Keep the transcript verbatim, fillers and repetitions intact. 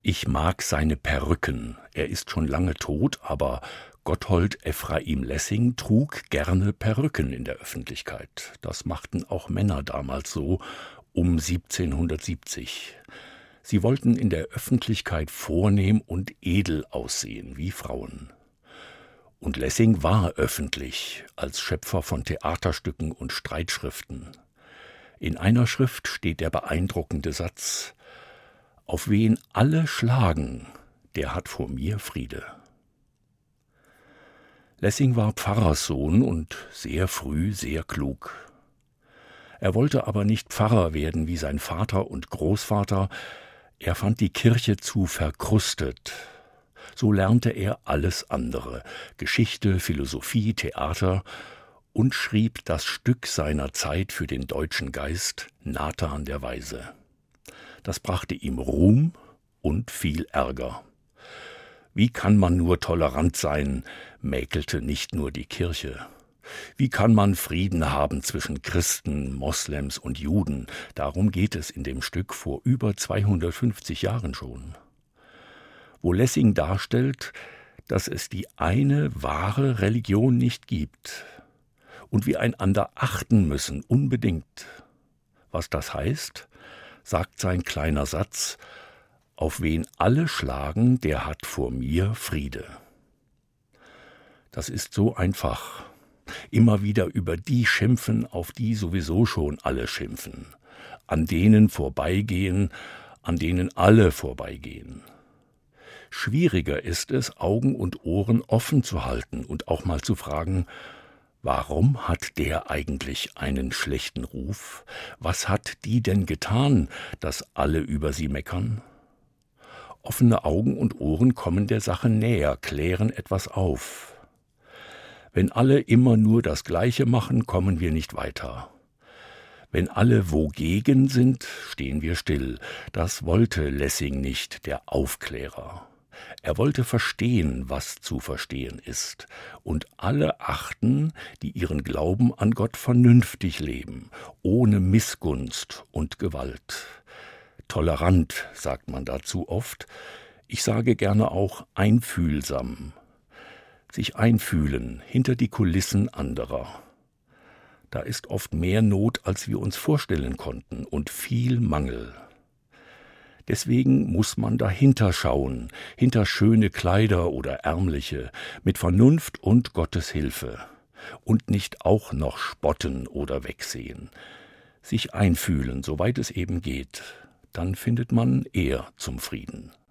Ich mag seine Perücken. Er ist schon lange tot, aber Gotthold Ephraim Lessing trug gerne Perücken in der Öffentlichkeit. Das machten auch Männer damals so, um siebzehnhundertsiebzig. Sie wollten in der Öffentlichkeit vornehm und edel aussehen, wie Frauen. Und Lessing war öffentlich, als Schöpfer von Theaterstücken und Streitschriften. In einer Schrift steht der beeindruckende Satz: Auf wen alle schlagen, der hat vor mir Friede. Lessing war Pfarrerssohn und sehr früh sehr klug. Er wollte aber nicht Pfarrer werden wie sein Vater und Großvater. Er fand die Kirche zu verkrustet. So lernte er alles andere: Geschichte, Philosophie, Theater, und schrieb das Stück seiner Zeit für den deutschen Geist, Nathan der Weise. Das brachte ihm Ruhm und viel Ärger. Wie kann man nur tolerant sein, mäkelte nicht nur die Kirche. Wie kann man Frieden haben zwischen Christen, Moslems und Juden? Darum geht es in dem Stück vor über zweihundertfünfzig Jahren schon. Wo Lessing darstellt, dass es die eine wahre Religion nicht gibt und wir einander achten müssen, unbedingt. Was das heißt, sagt sein kleiner Satz: Auf wen alle schlagen, der hat vor mir Friede. Das ist so einfach. Immer wieder über die schimpfen, auf die sowieso schon alle schimpfen. An denen vorbeigehen, an denen alle vorbeigehen. Schwieriger ist es, Augen und Ohren offen zu halten und auch mal zu fragen: Warum hat der eigentlich einen schlechten Ruf? Was hat die denn getan, dass alle über sie meckern? Offene Augen und Ohren kommen der Sache näher, klären etwas auf. Wenn alle immer nur das Gleiche machen, kommen wir nicht weiter. Wenn alle wogegen sind, stehen wir still. Das wollte Lessing nicht, der Aufklärer. Er wollte verstehen, was zu verstehen ist, und alle achten, die ihren Glauben an Gott vernünftig leben, ohne Missgunst und Gewalt. Tolerant sagt man dazu oft. Ich sage gerne auch einfühlsam. Sich einfühlen hinter die Kulissen anderer. Da ist oft mehr Not, als wir uns vorstellen konnten, und viel Mangel. Deswegen muss man dahinter schauen, hinter schöne Kleider oder ärmliche, mit Vernunft und Gottes Hilfe. Und nicht auch noch spotten oder wegsehen. Sich einfühlen, soweit es eben geht. Dann findet man eher zum Frieden.